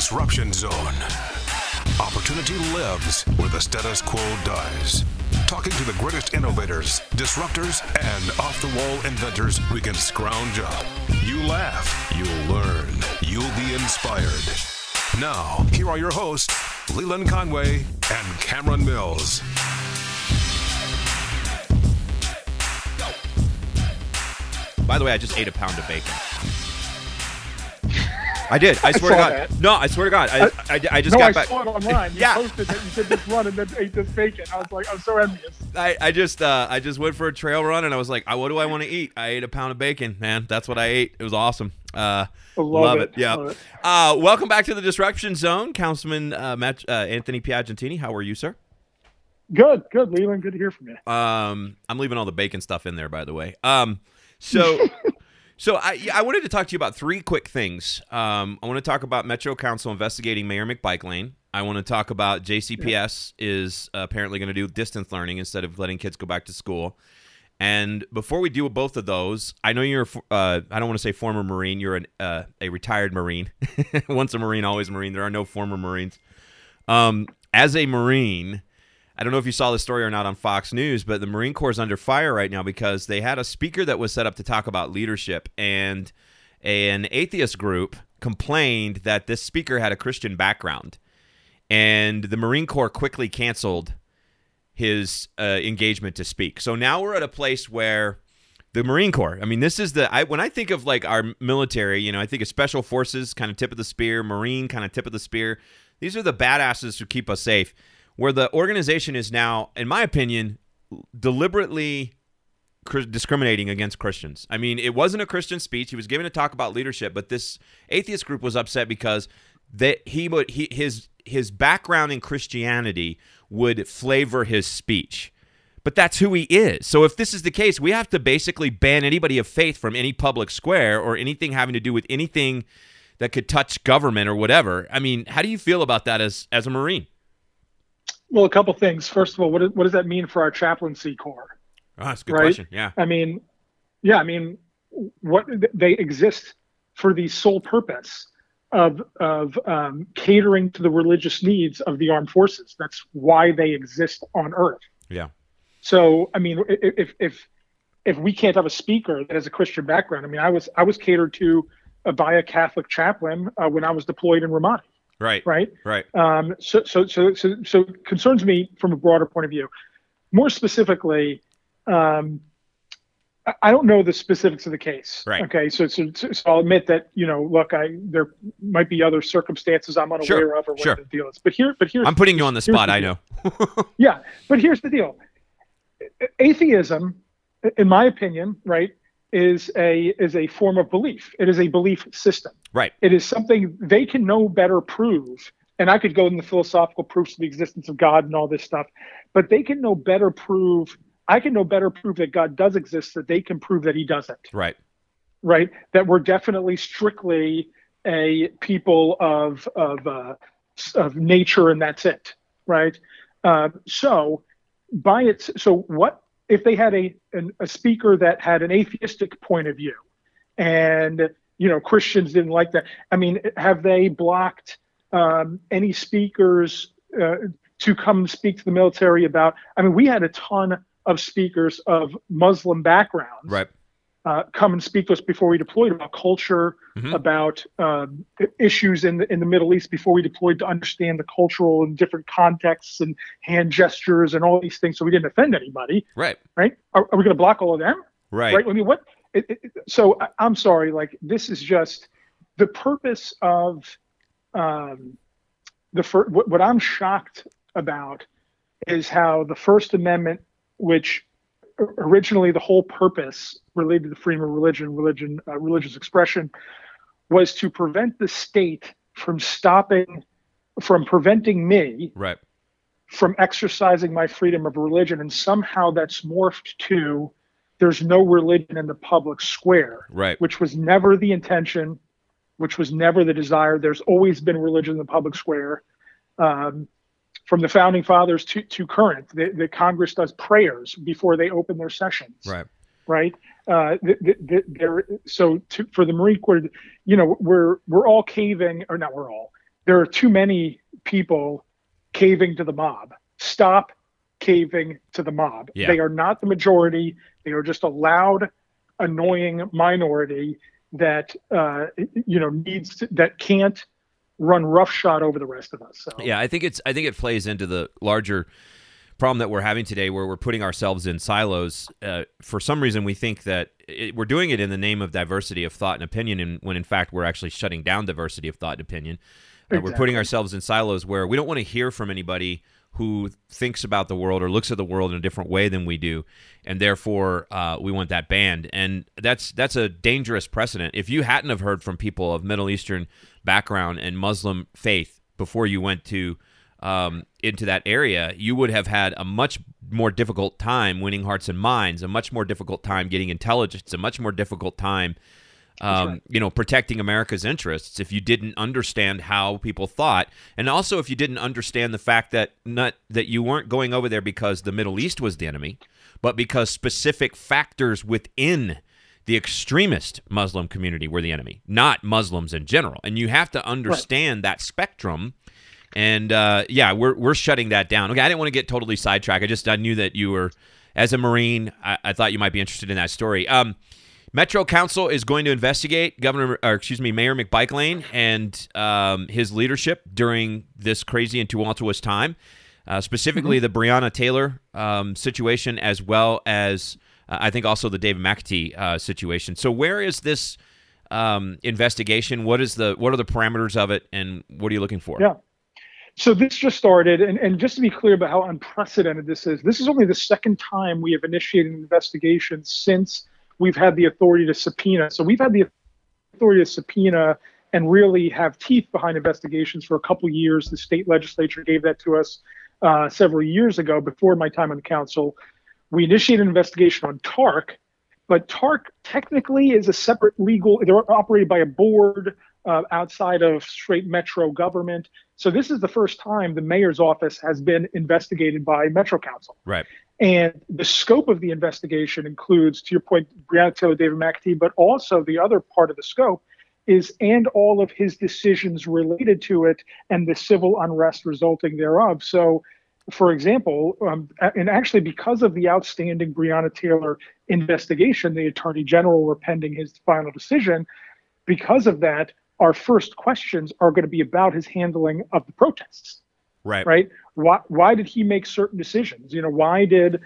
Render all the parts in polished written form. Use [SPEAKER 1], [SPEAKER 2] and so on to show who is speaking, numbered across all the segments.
[SPEAKER 1] Disruption Zone. Opportunity lives where the status quo dies. Talking to the greatest innovators, disruptors, and off-the-wall inventors we can scrounge up. You laugh, you'll learn, you'll be inspired. Now, here are your hosts, Leland Conway and Cameron Mills.
[SPEAKER 2] By the way, I just ate a pound of bacon. I did. I swear to God.
[SPEAKER 3] That.
[SPEAKER 2] No, I swear to God. I just got back.
[SPEAKER 3] I saw it online. You posted that you did this run and then ate this bacon. I was like, I'm so envious.
[SPEAKER 2] I just went for a trail run and I was like, what do I want to eat? I ate a pound of bacon, man. That's what I ate. It was awesome. Love it. Yeah.
[SPEAKER 3] Love it.
[SPEAKER 2] Welcome back to the Disruption Zone, Councilman Anthony Piagentini. How are you, sir?
[SPEAKER 3] Good, Leland. Good to hear from you.
[SPEAKER 2] I'm leaving all the bacon stuff in there, by the way. So I wanted to talk to you about three quick things. I want to talk about Metro Council investigating Mayor McBike Lane. I want to talk about JCPS is apparently going to do distance learning instead of letting kids go back to school. And before we do both of those, I know you're, I don't want to say former Marine. You're a retired Marine. Once a Marine, always a Marine. There are no former Marines. As a Marine, I don't know if you saw the story or not on Fox News, but the Marine Corps is under fire right now because they had a speaker that was set up to talk about leadership, and an atheist group complained that this speaker had a Christian background, and the Marine Corps quickly canceled his engagement to speak. So now we're at a place where the Marine Corps, I mean, this is when I think of like our military, I think of Special Forces, kind of tip of the spear, Marine, kind of tip of the spear. These are the badasses who keep us safe. Where the organization is now, in my opinion, deliberately discriminating against Christians. I mean, it wasn't a Christian speech. He was given a talk about leadership, but this atheist group was upset because his background in Christianity would flavor his speech. But that's who he is. So if this is the case, we have to basically ban anybody of faith from any public square or anything having to do with anything that could touch government or whatever. I mean, how do you feel about that as a Marine?
[SPEAKER 3] Well, a couple things. First of all, what does that mean for our chaplaincy corps?
[SPEAKER 2] Oh, that's a good question. Yeah.
[SPEAKER 3] What they exist for the sole purpose of catering to the religious needs of the armed forces. That's why they exist on Earth.
[SPEAKER 2] Yeah.
[SPEAKER 3] So, I mean, if we can't have a speaker that has a Christian background, I mean, I was catered to by a Catholic chaplain when I was deployed in Ramadi.
[SPEAKER 2] Right.
[SPEAKER 3] So concerns me from a broader point of view. More specifically, I don't know the specifics of the case.
[SPEAKER 2] Right.
[SPEAKER 3] Okay. So I'll admit that look, there might be other circumstances I'm unaware of or whatever the deal is. But here's
[SPEAKER 2] I'm putting you on the spot. I know.
[SPEAKER 3] Yeah, but here's the deal. Atheism, in my opinion, right, is a form of belief. It is a belief system.
[SPEAKER 2] Right.
[SPEAKER 3] It is something they can no better prove. And I could go in the philosophical proofs of the existence of God and all this stuff, but they can no better prove. I can no better prove that God does exist that they can prove that he doesn't.
[SPEAKER 2] Right.
[SPEAKER 3] Right. That we're definitely strictly a people of nature and that's it. Right. So what if they had a speaker that had an atheistic point of view and Christians didn't like that? I mean, have they blocked any speakers to come speak to the military about? I mean, we had a ton of speakers of Muslim backgrounds
[SPEAKER 2] right.
[SPEAKER 3] Come and speak to us before we deployed about culture, about issues in the Middle East before we deployed to understand the cultural and different contexts and hand gestures and all these things, so we didn't offend anybody.
[SPEAKER 2] Right.
[SPEAKER 3] Right. Are we going to block all of them?
[SPEAKER 2] Right.
[SPEAKER 3] I mean, what? So I'm sorry. Like, this is just the purpose of what I'm shocked about is how the First Amendment, which originally the whole purpose related to the freedom of religious expression, was to prevent the state from preventing me
[SPEAKER 2] right.
[SPEAKER 3] from exercising my freedom of religion, and somehow that's morphed to there's no religion in the public square,
[SPEAKER 2] right?
[SPEAKER 3] Which was never the intention, which was never the desire. There's always been religion in the public square. From the founding fathers to current, the Congress does prayers before they open their sessions. Right. For the Marine Corps, we're all caving, or not. We're all. there are too many people caving to the mob. Stop caving to the mob.
[SPEAKER 2] Yeah.
[SPEAKER 3] They are not the majority. They are just a loud, annoying minority that that can't run roughshod over the rest of us. So.
[SPEAKER 2] Yeah, I think it plays into the larger problem that we're having today, where we're putting ourselves in silos. For some reason, we think that we're doing it in the name of diversity of thought and opinion, and when in fact we're actually shutting down diversity of thought and opinion.
[SPEAKER 3] Exactly.
[SPEAKER 2] We're putting ourselves in silos where we don't want to hear from anybody who thinks about the world or looks at the world in a different way than we do, and therefore we want that banned. And that's a dangerous precedent. If you hadn't have heard from people of Middle Eastern background and Muslim faith before you went to into that area, you would have had a much more difficult time winning hearts and minds, a much more difficult time getting intelligence, a much more difficult time protecting America's interests if you didn't understand how people thought, and also if you didn't understand the fact that you weren't going over there because the Middle East was the enemy, but because specific factors within the extremist Muslim community were the enemy, not Muslims in general. And you have to understand that spectrum. And we're shutting that down. Okay, I didn't want to get totally sidetracked. I knew that you were, as a Marine, I thought you might be interested in that story. Metro Council is going to investigate Mayor McBike and his leadership during this crazy and tumultuous time, specifically the Breonna Taylor situation, as well as I think also the David McAtee situation. So where is this investigation? What are the parameters of it, and what are you looking for?
[SPEAKER 3] Yeah. So this just started, and just to be clear about how unprecedented this is only the second time we have initiated an investigation since we've had the authority to subpoena. So we've had the authority to subpoena and really have teeth behind investigations for a couple of years. The state legislature gave that to us several years ago before my time on the council. We initiated an investigation on TARC, but TARC technically is a separate they're operated by a board outside of straight Metro government. So this is the first time the mayor's office has been investigated by Metro Council.
[SPEAKER 2] Right.
[SPEAKER 3] And the scope of the investigation includes, to your point, Breonna Taylor, David McAtee, but also the other part of the scope is, and all of his decisions related to it and the civil unrest resulting thereof. So, for example, and actually because of the outstanding Breonna Taylor investigation, the Attorney General were pending his final decision. Because of that, our first questions are going to be about his handling of the protests. Right. Why did he make certain decisions? Why did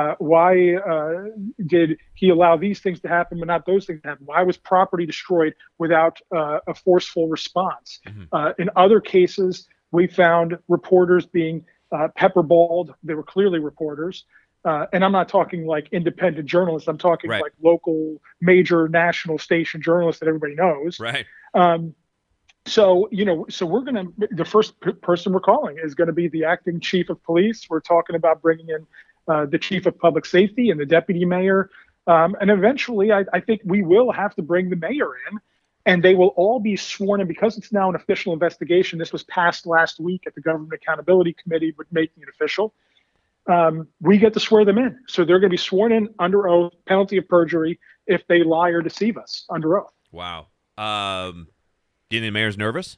[SPEAKER 3] he allow these things to happen, but not those things to happen? Why was property destroyed without a forceful response? In other cases, we found reporters being pepperballed. They were clearly reporters. And I'm not talking like independent journalists. I'm talking like local, major national station journalists that everybody knows.
[SPEAKER 2] Right.
[SPEAKER 3] So we're going to, the first person we're calling is going to be the acting chief of police. We're talking about bringing in the chief of public safety and the deputy mayor. And eventually I think we will have to bring the mayor in, and they will all be sworn in because it's now an official investigation. This was passed last week at the Government Accountability Committee, but making it official. We get to swear them in. So they're going to be sworn in under oath, penalty of perjury, if they lie or deceive us under oath.
[SPEAKER 2] Wow. Do you think the mayor's nervous?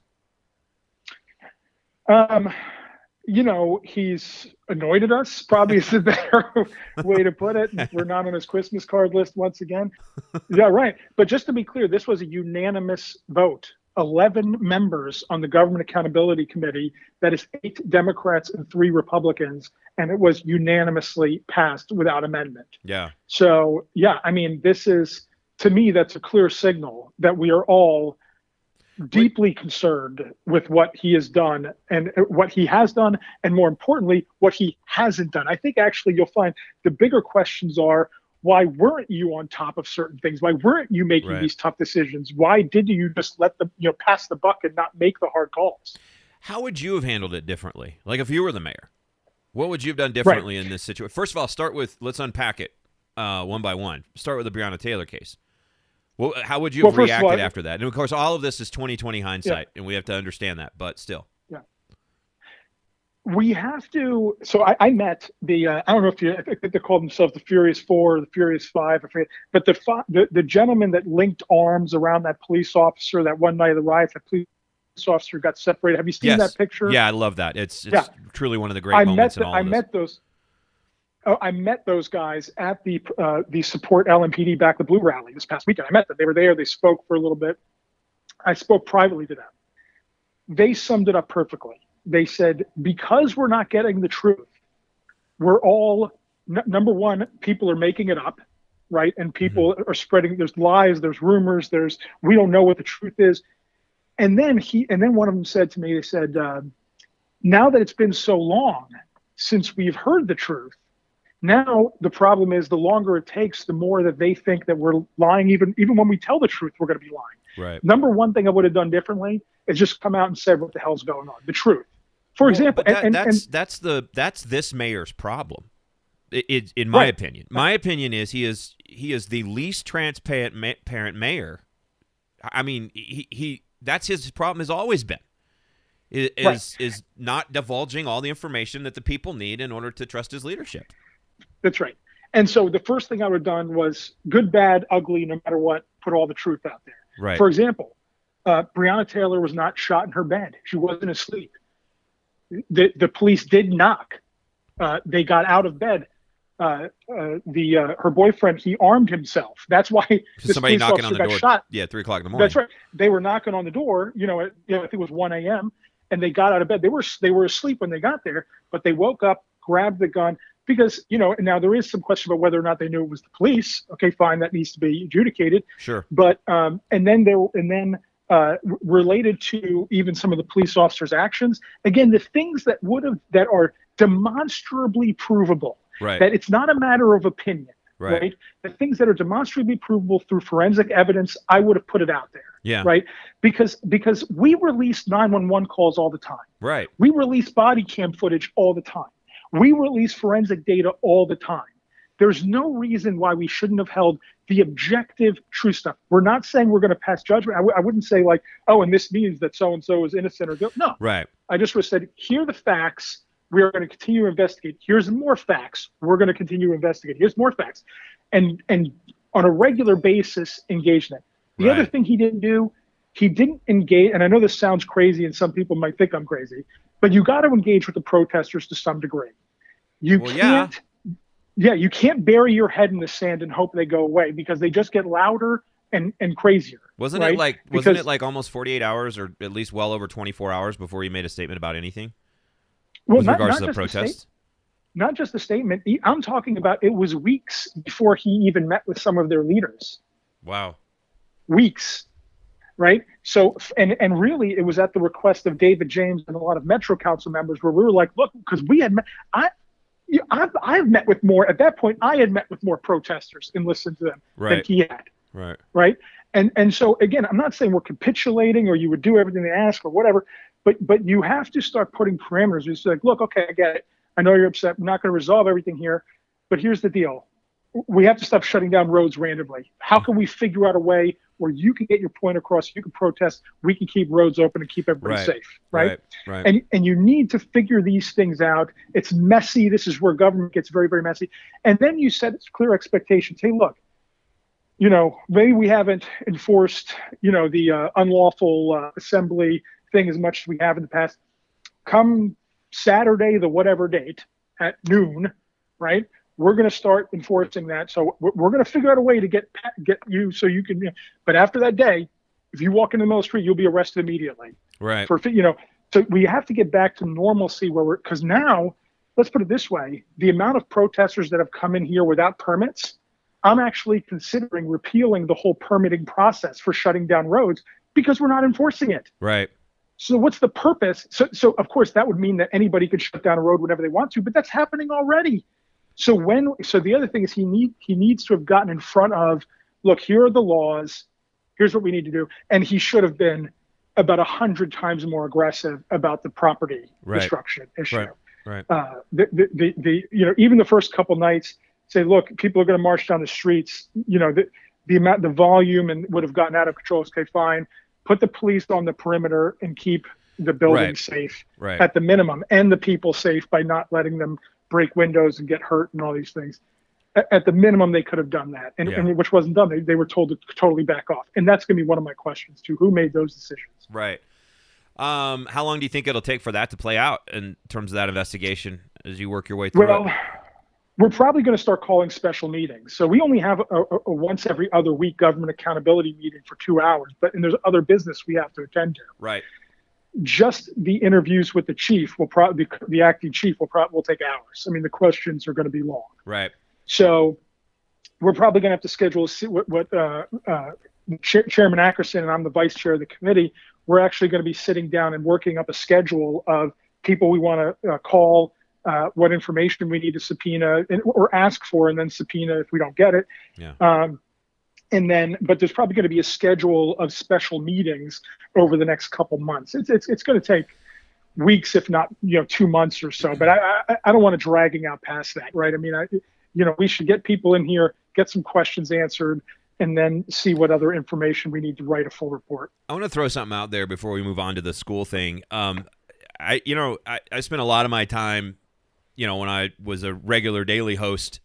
[SPEAKER 3] He's annoyed at us, probably is the better way to put it. We're not on his Christmas card list once again. Yeah, right. But just to be clear, this was a unanimous vote. 11 members on the Government Accountability Committee. That is 8 Democrats and 3 Republicans. And it was unanimously passed without amendment.
[SPEAKER 2] Yeah.
[SPEAKER 3] So, yeah, I mean, this is, to me, that's a clear signal that we are all deeply concerned with what he has done and what he has done, and more importantly, what he hasn't done. I think actually you'll find the bigger questions are, why weren't you on top of certain things? Why weren't you making these tough decisions? Why did you just let them, pass the buck and not make the hard calls?
[SPEAKER 2] How would you have handled it differently? Like if you were the mayor, what would you have done differently in this situation? First of all, let's unpack it one by one. Start with the Breonna Taylor case. Well, how would you have reacted after that? And, of course, all of this is 20/20 hindsight, and we have to understand that, but still. Yeah.
[SPEAKER 3] We have to – so I met the I don't know I think they called themselves the Furious Four or the Furious Five. I forget. But the gentleman that linked arms around that police officer that one night of the riots, that police police officer got separated. Have you seen
[SPEAKER 2] Yes.
[SPEAKER 3] that picture?
[SPEAKER 2] Yeah, I love that. It's
[SPEAKER 3] Yeah.
[SPEAKER 2] truly one of the great moments in all of this.
[SPEAKER 3] I met those guys at the Support LMPD Back the Blue rally this past weekend. I met them. They were there. They spoke for a little bit. I spoke privately to them. They summed it up perfectly. They said, because we're not getting the truth, we're all, number one, people are making it up, right? And people are spreading, there's lies, there's rumors, we don't know what the truth is. And then one of them said to me, they said, now that it's been so long since we've heard the truth, now the problem is the longer it takes, the more that they think that we're lying. Even when we tell the truth, we're going to be lying.
[SPEAKER 2] Right.
[SPEAKER 3] Number one thing I would have done differently is just come out and said what the hell's going on, the truth. For example,
[SPEAKER 2] that's this mayor's problem. In my opinion, my opinion is he is the least transparent mayor. I mean, he that's his problem has always been. Is not divulging all the information that the people need in order to trust his leadership.
[SPEAKER 3] That's right. And so the first thing I would have done was good, bad, ugly, no matter what, put all the truth out there.
[SPEAKER 2] Right.
[SPEAKER 3] For example, Breonna Taylor was not shot in her bed. She wasn't asleep. The police did knock. They got out of bed. Her boyfriend, he armed himself. That's why this
[SPEAKER 2] somebody
[SPEAKER 3] police
[SPEAKER 2] knocking on
[SPEAKER 3] officer
[SPEAKER 2] the
[SPEAKER 3] got
[SPEAKER 2] door.
[SPEAKER 3] shot.
[SPEAKER 2] Yeah, 3 o'clock in the morning.
[SPEAKER 3] That's right. They were knocking on the door. I think it was 1 a.m. and they got out of bed. They were asleep when they got there, but they woke up, grabbed the gun because now there is some question about whether or not they knew it was the police. Okay, fine, that needs to be adjudicated.
[SPEAKER 2] Sure.
[SPEAKER 3] But related to even some of the police officers' actions, again, the things that are demonstrably provable.
[SPEAKER 2] Right.
[SPEAKER 3] That it's not a matter of opinion. Right. The things that are demonstrably provable through forensic evidence, I would have put it out there.
[SPEAKER 2] Yeah.
[SPEAKER 3] Right. Because we release 911 calls all the time.
[SPEAKER 2] Right.
[SPEAKER 3] We release body cam footage all the time. We release forensic data all the time. There's no reason why we shouldn't have held the objective true stuff. We're not saying we're going to pass judgment. I wouldn't say like, oh, and this means that so-and-so is innocent or guilty. No.
[SPEAKER 2] Right.
[SPEAKER 3] I just would have said, here are the facts. We are going to continue to investigate. Here's more facts. We're going to continue to investigate. Here's more facts. And on a regular basis, engage in it. The other thing he didn't do, he didn't engage, and I know this sounds crazy and some people might think I'm crazy, but you got to engage with the protesters to some degree. You can't bury your head in the sand and hope they go away because they just get louder and crazier.
[SPEAKER 2] Wasn't it like almost 48 hours or at least well over 24 hours before he made a statement about anything?
[SPEAKER 3] Well,
[SPEAKER 2] with regards to the protests?
[SPEAKER 3] Not just a statement. I'm talking about it was weeks before he even met with some of their leaders.
[SPEAKER 2] Wow. Weeks.
[SPEAKER 3] Right? So, and really, it was at the request of David James and a lot of Metro Council members where we were like, look, because we had met, I've met with more, at that point, I had met with more protesters and listened to them than he had.
[SPEAKER 2] Right.
[SPEAKER 3] Right? And so, again, I'm not saying we're capitulating or you would do everything they ask or whatever, but you have to start putting parameters. It's like, look, okay, I get it. I know you're upset. We're not going to resolve everything here, but here's the deal. We have to stop shutting down roads randomly. How can we figure out a way where you can get your point across, you can protest, we can keep roads open and keep everybody safe, right? And you need to figure these things out. It's messy. This is where government gets very, very messy. And then you set clear expectations. Hey, look, maybe we haven't enforced, the unlawful assembly thing as much as we have in the past. Come Saturday, the whatever date at noon, right? We're going to start enforcing that. So we're going to figure out a way to get you so you can, but after that day, if you walk in the middle of the street, you'll be arrested immediately.
[SPEAKER 2] Right.
[SPEAKER 3] So we have to get back to normalcy because now, let's put it this way, the amount of protesters that have come in here without permits, I'm actually considering repealing the whole permitting process for shutting down roads because we're not enforcing it.
[SPEAKER 2] Right.
[SPEAKER 3] So what's the purpose? So of course that would mean that anybody could shut down a road whenever they want to, but that's happening already. So the other thing is he needs to have gotten in front of, look, here are the laws, here's what we need to do, and he should have been about 100 times more aggressive about the property destruction issue.
[SPEAKER 2] Right.
[SPEAKER 3] Even the first couple nights, say, look, people are going to march down the streets. The volume and would have gotten out of control. Okay, fine. Put the police on the perimeter and keep the building safe at the minimum, and the people safe by not letting them break windows and get hurt and all these things. At the minimum, they could have done that, and which wasn't done. They were told to totally back off, and that's going to be one of my questions too. Who made those decisions?
[SPEAKER 2] Right. How long do you think it'll take for that to play out in terms of that investigation as you work your way through it?
[SPEAKER 3] We're probably going to start calling special meetings. So we only have a once every other week government accountability meeting for 2 hours, and there's other business we have to attend to.
[SPEAKER 2] Right.
[SPEAKER 3] Just the interviews with the chief the acting chief will take hours. I mean, the questions are going to be long.
[SPEAKER 2] Right.
[SPEAKER 3] So we're probably going to have to schedule what Chairman Ackerson, and I'm the vice chair of the committee, we're actually going to be sitting down and working up a schedule of people we want to call, what information we need to subpoena or ask for, and then subpoena if we don't get it.
[SPEAKER 2] Yeah.
[SPEAKER 3] But there's probably going to be a schedule of special meetings over the next couple months. It's going to take weeks, if not 2 months or so. But I don't want it dragging out past that, right? I mean, we should get people in here, get some questions answered, and then see what other information we need to write a full report.
[SPEAKER 2] I want to throw something out there before we move on to the school thing. I spent a lot of my time, when I was a regular daily host,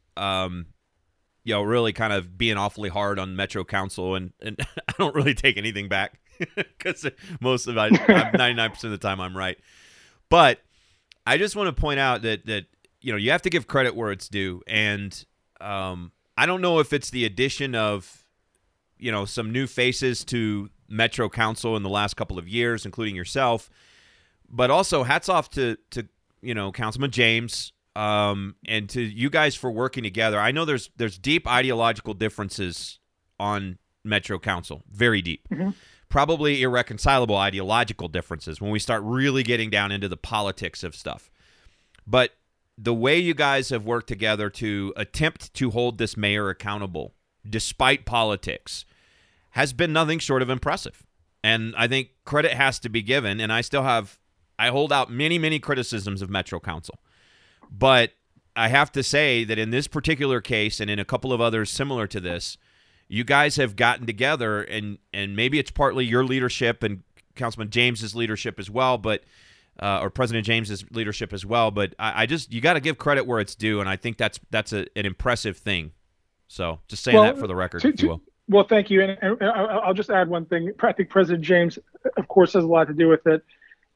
[SPEAKER 2] really kind of being awfully hard on Metro Council, and I don't really take anything back because most of it, 99% of the time I'm right. But I just want to point out that you have to give credit where it's due, and I don't know if it's the addition of some new faces to Metro Council in the last couple of years, including yourself, but also hats off to Councilman James. And to you guys for working together. I know there's deep ideological differences on Metro Council, very deep.
[SPEAKER 3] Mm-hmm.
[SPEAKER 2] Probably irreconcilable ideological differences when we start really getting down into the politics of stuff. But the way you guys have worked together to attempt to hold this mayor accountable, despite politics, has been nothing short of impressive. And I think credit has to be given, and I hold out many, many criticisms of Metro Council. But I have to say that in this particular case and in a couple of others similar to this, you guys have gotten together, and maybe it's partly your leadership and Councilman James's leadership as well, but or President James's leadership as well. But you got to give credit where it's due, and I think that's an impressive thing. So just saying that for the record, if you will.
[SPEAKER 3] Well, thank you, and I'll just add one thing. I think President James, of course, has a lot to do with it.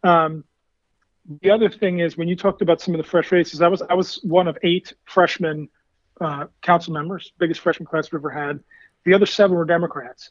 [SPEAKER 3] The other thing is, when you talked about some of the fresh faces, I was one of 8 freshman council members, biggest freshman class we've ever had. The other 7 were Democrats.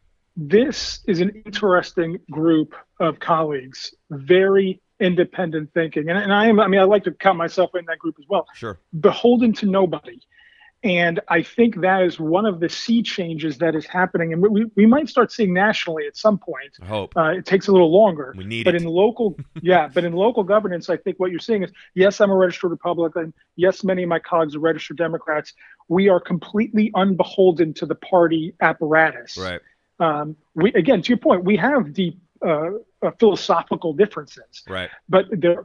[SPEAKER 3] This is an interesting group of colleagues, very independent thinking, and I like to count myself in that group as well.
[SPEAKER 2] Sure.
[SPEAKER 3] Beholden to nobody. And I think that is one of the sea changes that is happening, and we might start seeing nationally at some point.
[SPEAKER 2] I hope
[SPEAKER 3] it takes a little longer.
[SPEAKER 2] We need
[SPEAKER 3] but
[SPEAKER 2] it.
[SPEAKER 3] In local, but in local governance, I think what you're seeing is, yes, I'm a registered Republican. Yes, many of my colleagues are registered Democrats. We are completely unbeholden to the party apparatus.
[SPEAKER 2] Right.
[SPEAKER 3] Again, to your point, we have deep philosophical differences.
[SPEAKER 2] Right.
[SPEAKER 3] But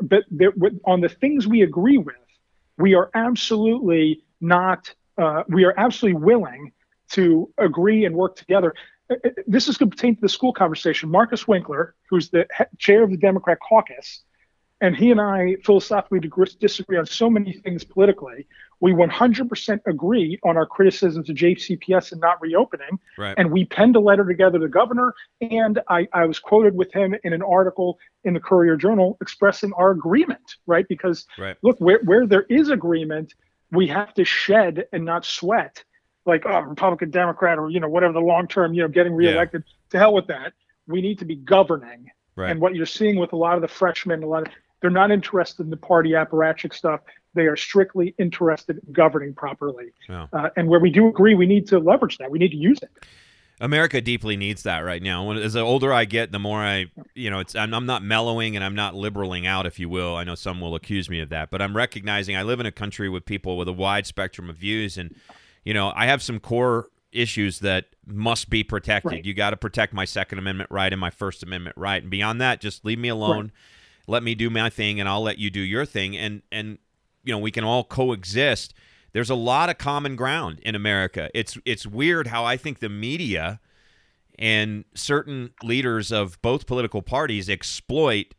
[SPEAKER 3] on the things we agree with, we are absolutely not. We are absolutely willing to agree and work together. This is going to pertain to the school conversation. Marcus Winkler, who's the chair of the Democrat caucus, and he and I philosophically disagree on so many things politically. We 100% agree on our criticisms of JCPS and not reopening.
[SPEAKER 2] Right.
[SPEAKER 3] And we penned a letter together to the governor, and I was quoted with him in an article in the Courier Journal expressing our agreement, right? Because, Look, where there is agreement, we have to shed and not sweat, like, Republican, Democrat, or, whatever the long-term, getting reelected. To hell with that. We need to be governing.
[SPEAKER 2] Right.
[SPEAKER 3] And what you're seeing with a lot of the freshmen, they're not interested in the party apparatchik stuff. They are strictly interested in governing properly.
[SPEAKER 2] Yeah.
[SPEAKER 3] And where we do agree, we need to leverage that. We need to use it.
[SPEAKER 2] America deeply needs that right now. As the older I get, the more I'm not mellowing and I'm not liberaling out, if you will. I know some will accuse me of that, but I'm recognizing I live in a country with people with a wide spectrum of views, and I have some core issues that must be protected.
[SPEAKER 3] Right.
[SPEAKER 2] You got to protect my Second Amendment right and my First Amendment right, and beyond that, just leave me alone. Right. Let me do my thing, and I'll let you do your thing, and we can all coexist. There's a lot of common ground in America. It's weird how I think the media and certain leaders of both political parties exploit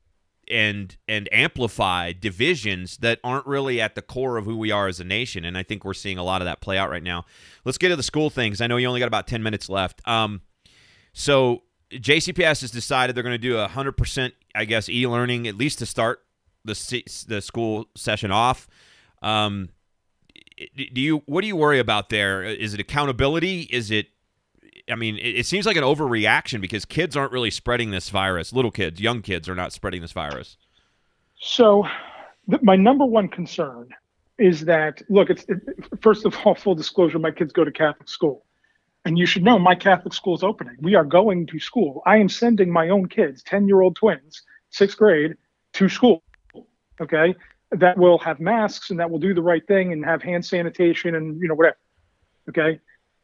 [SPEAKER 2] and amplify divisions that aren't really at the core of who we are as a nation. And I think we're seeing a lot of that play out right now. Let's get to the school things. I know you only got about 10 minutes left. So JCPS has decided they're going to do 100%, I guess, e-learning, at least to start the school session off. What do you worry about there? Is it accountability? Is it, I mean, it seems like an overreaction because kids aren't really spreading this virus. Little kids, young kids are not spreading this virus.
[SPEAKER 3] So my number one concern is that, look, first of all, full disclosure, my kids go to Catholic school. And you should know my Catholic school is opening. We are going to school. I am sending my own kids, 10-year-old twins, 6th grade, to school, okay, that will have masks and that will do the right thing and have hand sanitation and, whatever, okay?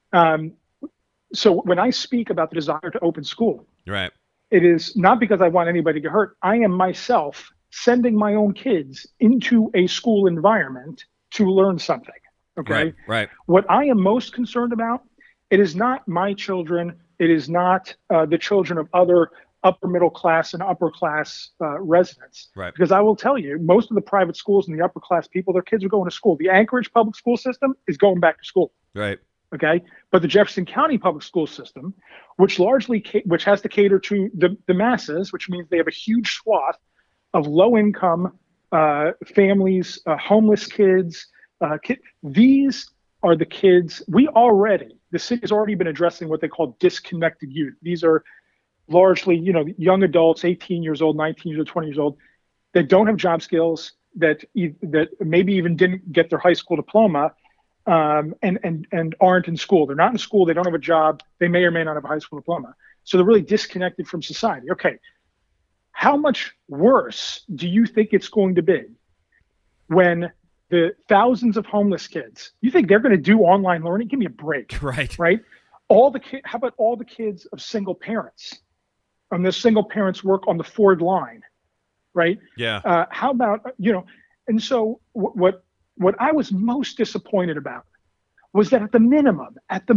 [SPEAKER 3] So when I speak about the desire to open school,
[SPEAKER 2] right,
[SPEAKER 3] it is not because I want anybody to get hurt. I am myself sending my own kids into a school environment to learn something, okay?
[SPEAKER 2] Right.
[SPEAKER 3] What I am most concerned about, it is not my children. It is not the children of other upper middle class and upper class residents.
[SPEAKER 2] Right.
[SPEAKER 3] Because I will tell you, most of the private schools and the upper class people, their kids are going to school. The Anchorage public school system is going back to school.
[SPEAKER 2] Right.
[SPEAKER 3] Okay. But the Jefferson County public school system, which has to cater to the masses, which means they have a huge swath of low income families, homeless kids. These are the kids the city has already been addressing what they call disconnected youth. These are largely, young adults, 18 years old, 19 years old, 20 years old, that don't have job skills, that maybe even didn't get their high school diploma, and aren't in school. They're not in school. They don't have a job. They may or may not have a high school diploma. So they're really disconnected from society. Okay. How much worse do you think it's going to be when the thousands of homeless kids, you think they're going to do online learning? Give me a break.
[SPEAKER 2] Right.
[SPEAKER 3] How about all the kids of single parents? The single parents work on the Ford line, right?
[SPEAKER 2] Yeah.
[SPEAKER 3] How about, and so what I was most disappointed about was that at the minimum,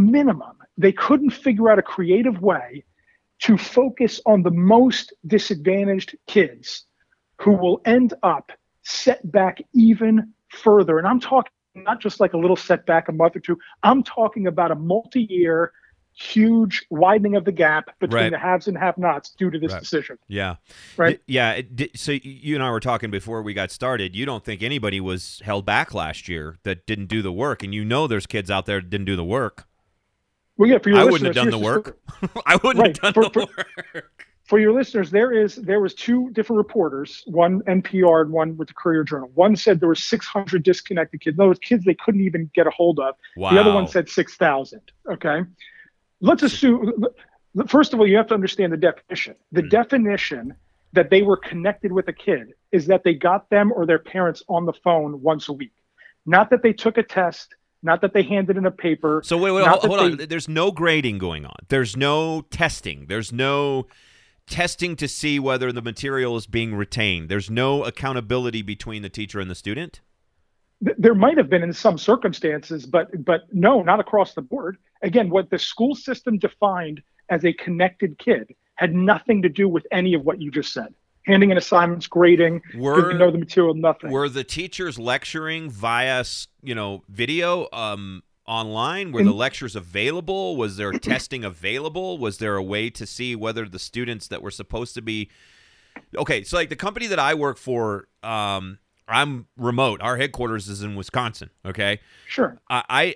[SPEAKER 3] they couldn't figure out a creative way to focus on the most disadvantaged kids who will end up set back even further. And I'm talking not just like a little setback, a month or two. I'm talking about a multi-year, huge widening of the gap between the haves and have-nots due to this decision.
[SPEAKER 2] Yeah.
[SPEAKER 3] Right?
[SPEAKER 2] Yeah. So you and I were talking before we got started. You don't think anybody was held back last year that didn't do the work, and there's kids out there that didn't do the work.
[SPEAKER 3] Well, yeah, for your
[SPEAKER 2] I
[SPEAKER 3] listeners,
[SPEAKER 2] wouldn't have done the work. I wouldn't have done the work.
[SPEAKER 3] For your listeners, there was two different reporters, one NPR and one with the Courier Journal. One said there were 600 disconnected kids. In other words, kids they couldn't even get a hold of.
[SPEAKER 2] Wow.
[SPEAKER 3] The other one said 6,000. Okay. Let's assume, first of all, you have to understand the definition. The definition that they were connected with a kid is that they got them or their parents on the phone once a week. Not that they took a test, not that they handed in a paper.
[SPEAKER 2] So wait, hold on. There's no grading going on. There's no testing. There's no testing to see whether the material is being retained. There's no accountability between the teacher and the student?
[SPEAKER 3] There might have been in some circumstances, but no, not across the board. Again, what the school system defined as a connected kid had nothing to do with any of what you just said. Handing in assignments, grading, didn't know the material, nothing.
[SPEAKER 2] Were the teachers lecturing via, video online? Were the lectures available? Was there testing available? Was there a way to see whether the students that were supposed to be – okay, so like the company that I work for, I'm remote. Our headquarters is in Wisconsin, okay?
[SPEAKER 3] Sure.
[SPEAKER 2] I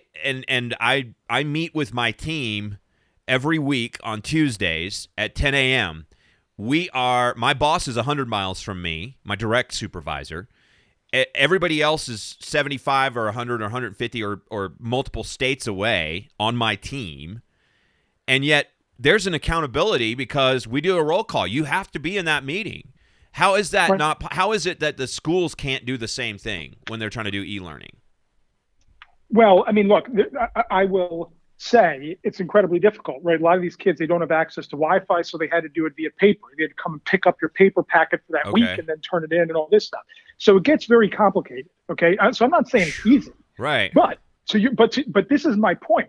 [SPEAKER 2] meet with my team every week on Tuesdays at 10 a.m. My boss is 100 miles from me, my direct supervisor. Everybody else is 75 or 100 or 150 or multiple states away on my team. And yet there's an accountability because we do a roll call. You have to be in that meeting. How is that how is it that the schools can't do the same thing when they're trying to do e-learning?
[SPEAKER 3] Well, I mean, look, I will say it's incredibly difficult, right? A lot of these kids, they don't have access to Wi-Fi, so they had to do it via paper. They had to come and pick up your paper packet for that week and then turn it in and all this stuff. So it gets very complicated, okay? So I'm not saying it's easy.
[SPEAKER 2] Right.
[SPEAKER 3] But this is my point.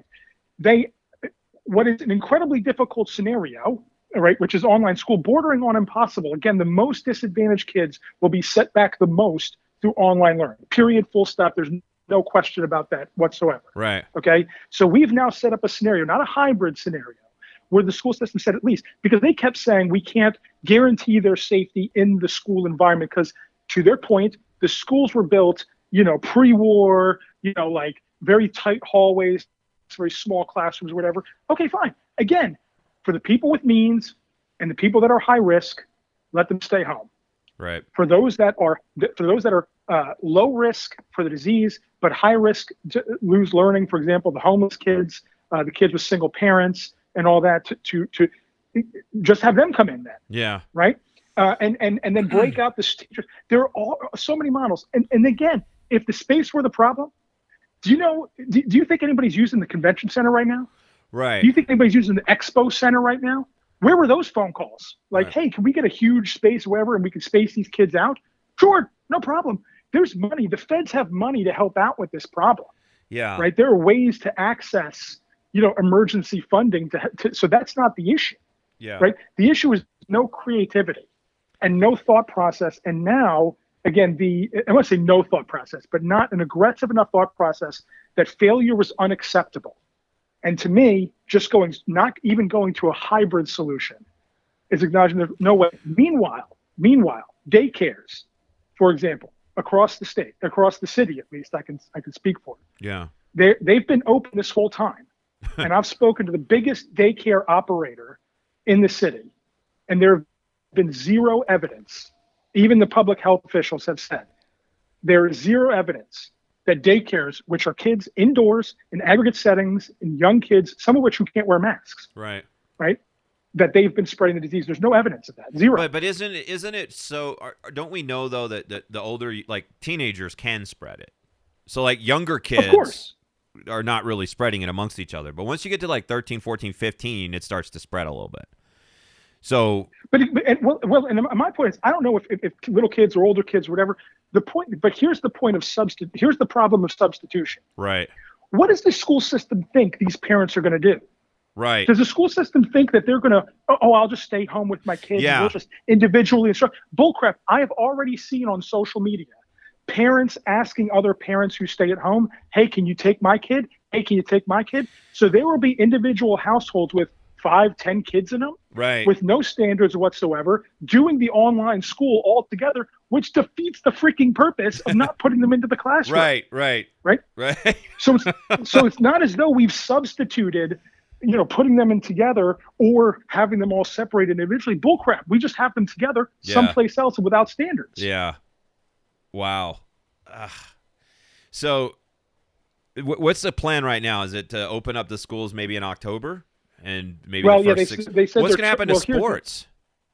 [SPEAKER 3] What is an incredibly difficult scenario, right, which is online school, bordering on impossible. Again, the most disadvantaged kids will be set back the most through online learning. Period, full stop. There's no question about that whatsoever.
[SPEAKER 2] Right.
[SPEAKER 3] Okay. So we've now set up a scenario, not a hybrid scenario, where the school system said at least, because they kept saying we can't guarantee their safety in the school environment because, to their point, the schools were built, pre-war, like very tight hallways, very small classrooms, whatever. Okay, fine. Again, for the people with means and the people that are high risk, let them stay home.
[SPEAKER 2] Right.
[SPEAKER 3] For those that are low risk for the disease, but high risk to lose learning, for example, the homeless kids, the kids with single parents, and all that, to just have them come in then. Yeah. Right. And then break out the teachers. There are so many models. And again, if the space were the problem, do you think anybody's using the convention center right now?
[SPEAKER 2] Right.
[SPEAKER 3] Do you think anybody's using the expo center right now? Where were those phone calls? Like, hey, can we get a huge space, wherever, and we can space these kids out? Sure, no problem. There's money. The feds have money to help out with this problem.
[SPEAKER 2] Yeah.
[SPEAKER 3] Right. There are ways to access, emergency funding so that's not the issue.
[SPEAKER 2] Yeah.
[SPEAKER 3] Right. The issue is no creativity and no thought process. And now, again, I want to say no thought process, but not an aggressive enough thought process that failure was unacceptable. And to me, not even going to a hybrid solution is acknowledging there's no way. Meanwhile, daycares, for example, across the state, across the city, at least I can speak for it.
[SPEAKER 2] Yeah.
[SPEAKER 3] They've been open this whole time. And I've spoken to the biggest daycare operator in the city, and there have been zero evidence. Even the public health officials have said there is zero evidence that daycares, which are kids indoors in aggregate settings, and young kids, some of which who can't wear masks,
[SPEAKER 2] right,
[SPEAKER 3] that they've been spreading the disease. There's no evidence of that. Zero.
[SPEAKER 2] But isn't it so? Don't we know though that the older, like teenagers, can spread it? So like younger kids,
[SPEAKER 3] of course,
[SPEAKER 2] are not really spreading it amongst each other. But once you get to like 13, 14, 15, it starts to spread a little bit. So, and my point is, I don't know if little kids or older kids or whatever. Here's the point of here's the problem of substitution. Right.
[SPEAKER 3] What does the school system think these parents are going to do?
[SPEAKER 2] Right.
[SPEAKER 3] Does the school system think that they're going to, I'll just stay home with my kids and we'll just individually instruct? Bullcrap. I have already seen on social media parents asking other parents who stay at home, hey, can you take my kid? Hey, can you take my kid? So there will be individual households with 5, 10 kids in them,
[SPEAKER 2] right,
[SPEAKER 3] with no standards whatsoever, doing the online school all together, which defeats the freaking purpose of not putting them into the classroom.
[SPEAKER 2] Right.
[SPEAKER 3] So it's not as though we've substituted, putting them in together or having them all separated individually. Bullcrap. We just have them together someplace else without standards.
[SPEAKER 2] Yeah. Wow. So what's the plan right now? Is it to open up the schools maybe in October? And maybe
[SPEAKER 3] they said
[SPEAKER 2] what's going to happen to sports?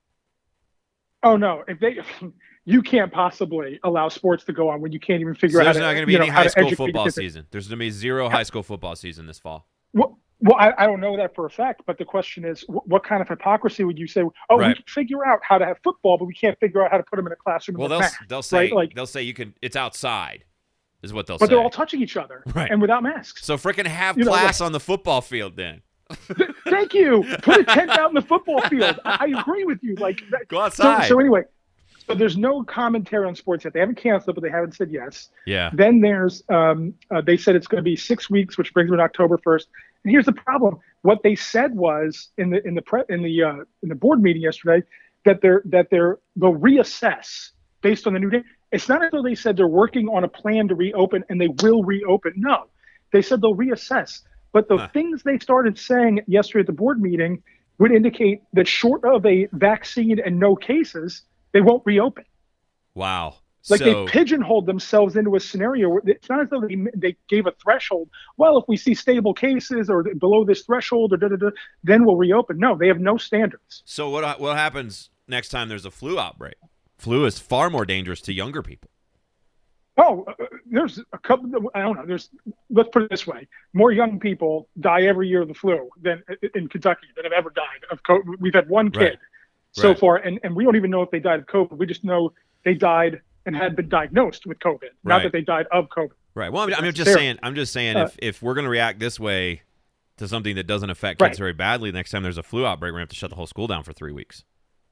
[SPEAKER 3] Oh no! You can't possibly allow sports to go on when you can't even figure out.
[SPEAKER 2] There's not going to be any high school football season. There's going to be zero high school football season this fall.
[SPEAKER 3] Well, I don't know that for a fact, but the question is, what kind of hypocrisy would you say? Oh, we can figure out how to have football, but we can't figure out how to put them in a classroom.
[SPEAKER 2] Well, they'll say they'll say you can. It's outside, is what they'll say.
[SPEAKER 3] But they're all touching each other, and without masks.
[SPEAKER 2] So freaking have class on the football field then.
[SPEAKER 3] Thank you. Put a tent out in the football field. I agree with you.
[SPEAKER 2] Go outside.
[SPEAKER 3] So anyway, so there's no commentary on sports yet. They haven't canceled, but they haven't said yes.
[SPEAKER 2] Yeah.
[SPEAKER 3] Then there's they said it's going to be 6 weeks, which brings them to October 1st. And here's the problem: what they said was in the board meeting yesterday that they'll reassess based on the new data. It's not as though they said they're working on a plan to reopen and they will reopen. No, they said they'll reassess. But the things they started saying yesterday at the board meeting would indicate that short of a vaccine and no cases, they won't reopen.
[SPEAKER 2] Wow.
[SPEAKER 3] They pigeonholed themselves into a scenario where it's not as though they gave a threshold. Well, if we see stable cases or below this threshold or then we'll reopen. No, they have no standards.
[SPEAKER 2] So what happens next time there's a flu outbreak? Flu is far more dangerous to younger people.
[SPEAKER 3] Oh, there's a couple. I don't know. Let's put it this way: more young people die every year of the flu than in Kentucky that have ever died of COVID. We've had one kid so far, and we don't even know if they died of COVID. We just know they died and had been diagnosed with COVID, not that they died of COVID.
[SPEAKER 2] Right. Well, I'm just saying, if we're going to react this way to something that doesn't affect kids very badly, next time there's a flu outbreak, we're going to have to shut the whole school down for 3 weeks.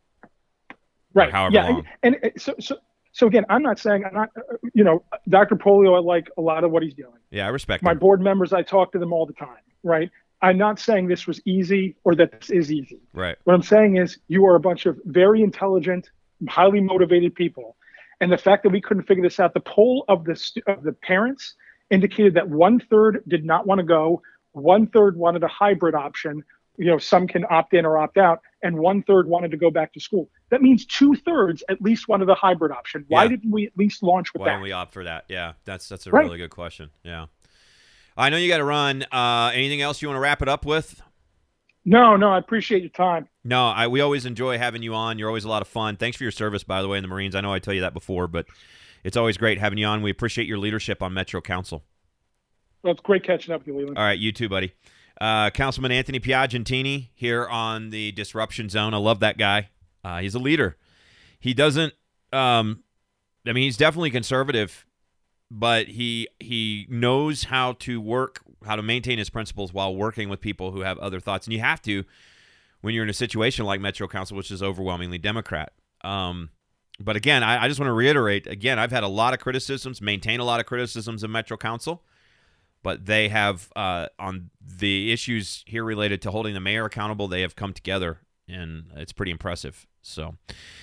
[SPEAKER 3] Right.
[SPEAKER 2] However long.
[SPEAKER 3] And so again, I'm not saying Dr. Polio, I like a lot of what he's doing.
[SPEAKER 2] Yeah, I respect
[SPEAKER 3] my
[SPEAKER 2] him.
[SPEAKER 3] board members. I talk to them all the time, right? I'm not saying this was easy or that this is easy.
[SPEAKER 2] Right.
[SPEAKER 3] What I'm saying is you are a bunch of very intelligent, highly motivated people. And the fact that we couldn't figure this out, the poll of the parents indicated that 1/3 did not want to go, 1/3 wanted a hybrid option. Some can opt in or opt out, and 1/3 wanted to go back to school. That means 2/3 at least wanted a hybrid option. Why didn't we at least launch with that?
[SPEAKER 2] Why didn't we opt for that? Yeah, that's a really good question. Yeah. I know you got to run. Anything else you want to wrap it up with?
[SPEAKER 3] No, I appreciate your time.
[SPEAKER 2] No, we always enjoy having you on. You're always a lot of fun. Thanks for your service, by the way, in the Marines. I know I tell you that before, but it's always great having you on. We appreciate your leadership on Metro Council.
[SPEAKER 3] Well, it's great catching up with you, Leland.
[SPEAKER 2] All right, you too, buddy. Councilman Anthony Piagentini here on the Disruption Zone. I love that guy. He's a leader. He doesn't he's definitely conservative, but he knows how to maintain his principles while working with people who have other thoughts. And you have to when you're in a situation like Metro Council, which is overwhelmingly Democrat. But again, I just want to reiterate, again, I've had a lot of criticisms, maintain a lot of criticisms of Metro Council, but they have, on the issues here related to holding the mayor accountable, they have come together, and it's pretty impressive. So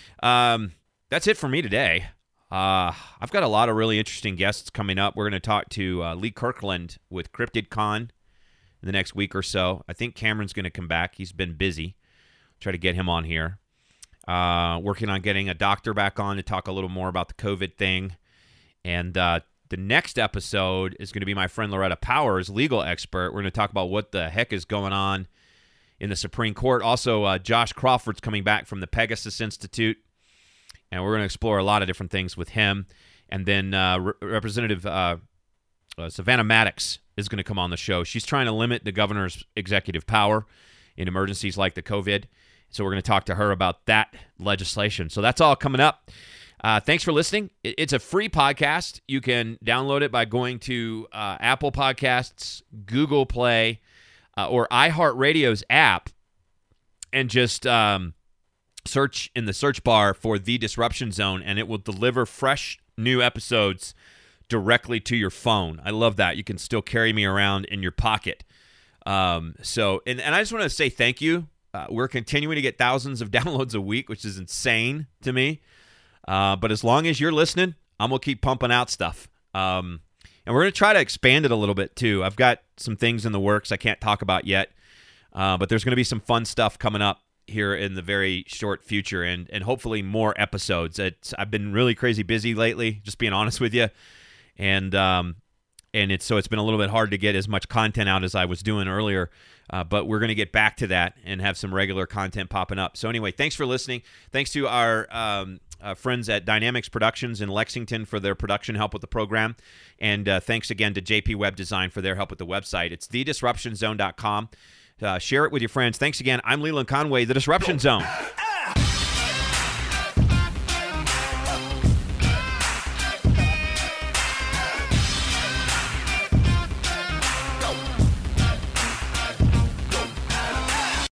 [SPEAKER 2] that's it for me today. I've got a lot of really interesting guests coming up. We're going to talk to Lee Kirkland with CryptidCon in the next week or so. I think Cameron's going to come back. He's been busy. Try to get him on here. Working on getting a doctor back on to talk a little more about the COVID thing. And the next episode is going to be my friend Loretta Powers, legal expert. We're going to talk about what the heck is going on in the Supreme Court. Also, Josh Crawford's coming back from the Pegasus Institute. And we're going to explore a lot of different things with him. And then Representative Savannah Maddox is going to come on the show. She's trying to limit the governor's executive power in emergencies like the COVID. So we're going to talk to her about that legislation. So that's all coming up. Thanks for listening. It's a free podcast. You can download it by going to Apple Podcasts, Google Play, or iHeartRadio's app and just search in the search bar for The Disruption Zone, and it will deliver fresh new episodes directly to your phone. I love that. You can still carry me around in your pocket. And I just want to say thank you. We're continuing to get thousands of downloads a week, which is insane to me. But as long as you're listening, I'm going to keep pumping out stuff. And we're going to try to expand it a little bit, too. I've got some things in the works I can't talk about yet. But there's going to be some fun stuff coming up here in the very short future, and hopefully more episodes. I've been really crazy busy lately, just being honest with you. And it's been a little bit hard to get as much content out as I was doing earlier. But we're going to get back to that and have some regular content popping up. So anyway, thanks for listening. Thanks to our friends at Dynamics Productions in Lexington for their production help with the program. And thanks again to JP Web Design for their help with the website. It's thedisruptionzone.com. Share it with your friends. Thanks again. I'm Leland Conway, The Disruption Zone.